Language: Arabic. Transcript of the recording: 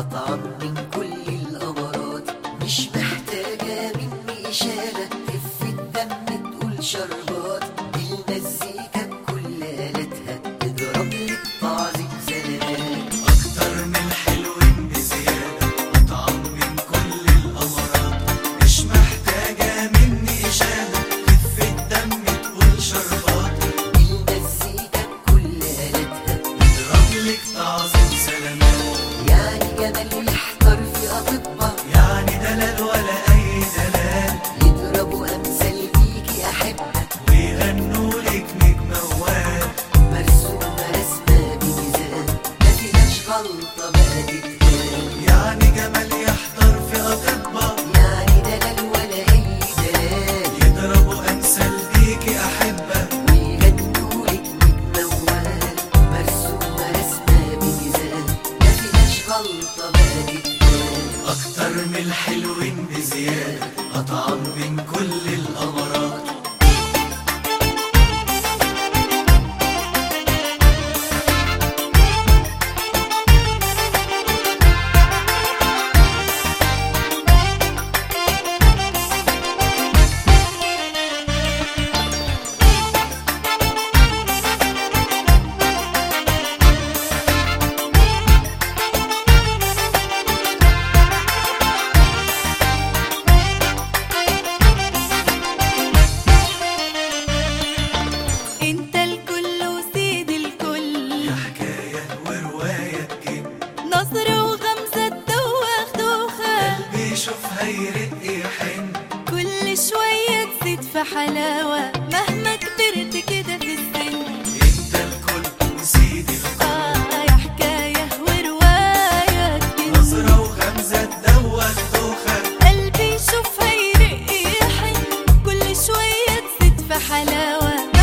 أطعم من كل الأمراض، مش محتاجة مني إشارة، خف الدم تقول شربات، المزيكا بكل آلاتها تضرب لك تعظيم سلامات. أكتر من الحلوين بزيادة، أطعم من كل الأمراض، مش محتاجة مني إشادة، خف الدم تقول شربات، المزيكا بكل آلاتها تضرب لك تعظيم سلامات. يعني جمال يحتار في أطباء، يعني دلال ولا أي دلال، يضربوا أمثال بيكي أحبة، ويغنوا لك نجم موال، مرسومة رسمة بميزان، ما فيهاش غلطة بقى تتقال. يعني جمال يحضر في أطباء، يعني دلال ولا أي دلال، يضربوا أمثال بيكي أحبة، ويغنولك نجم موال، مرسومة رسمة بميزان، ما فيهاش غلطة بقى تتقال. أكتر من الحلوين بزيادة، أطعم من كل الأمراض. انت الكل وسيد الكل، يا حكاية ورواية تجيب، نظرة وغمزة تدوخ دوخة، قلبي يشوفها يرق يحن، كل شوية تزيد في حلاوة، مهما كبرت كده في السن. انت الكل وسيد الكل، يا حكاية ورواية تجن، نظرة وغمزة تدوخ دوخة، قلبي يشوفها يرق يحن، كل شوية تزيد في حلاوة.